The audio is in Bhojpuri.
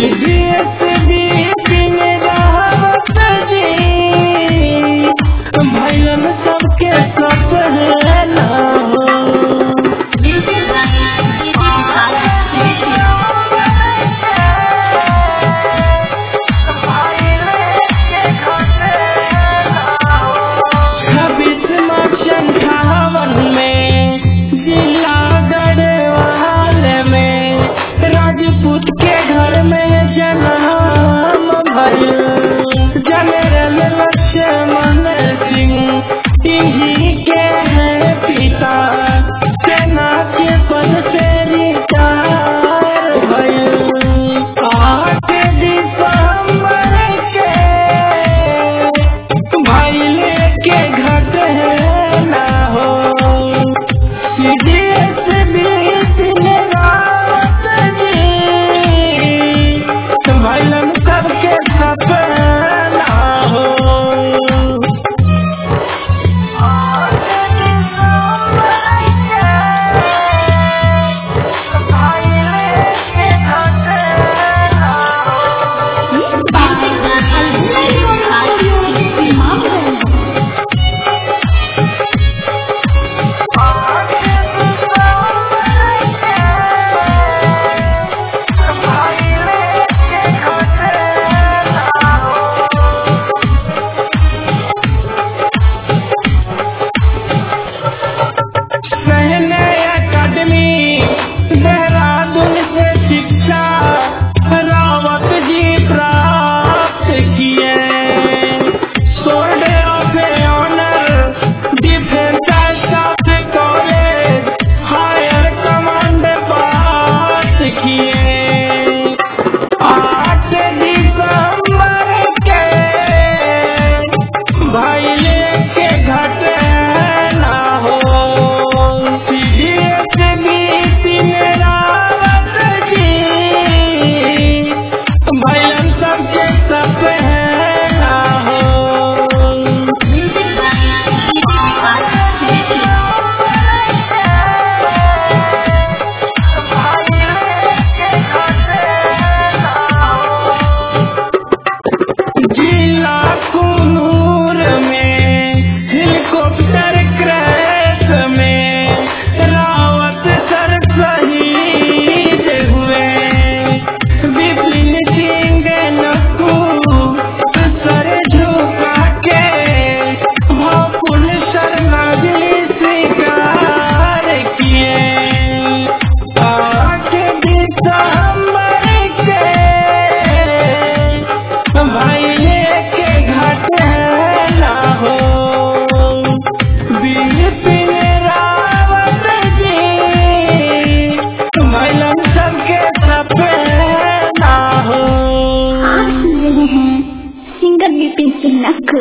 भैलन सबके सब है ना हो। राजपूत के घर में जन्म भइल जनरल लक्ष्मण सिंह इन्हीं के हैं पिता, सेना के पद से रिटायर भइल। 8 दिसंबर के भइले के घट है ना हो। भैलन सबके सपना हो। देहरादून से शिक्षा रावत जी प्राप्त किए। Sword of honour defence staff college higher command pass किए। 8 दिसंबर के भइले के घट ना हो। भैलन सबके सब है ना हो। जिला कुनूर में हेलीकॉप्टर क्रैश में रावत सर शहीद हुए। विपिन सिंह नक्कू सर झुका के भापुल शरणागति स्वीकार किए। 8 दिसंबर के भइले के घट है ना हो। विपिन रावत जी भैलन सबके सब ना हो। आप सुन रहे हैं सिंगर विपिन सिंह नक्कू।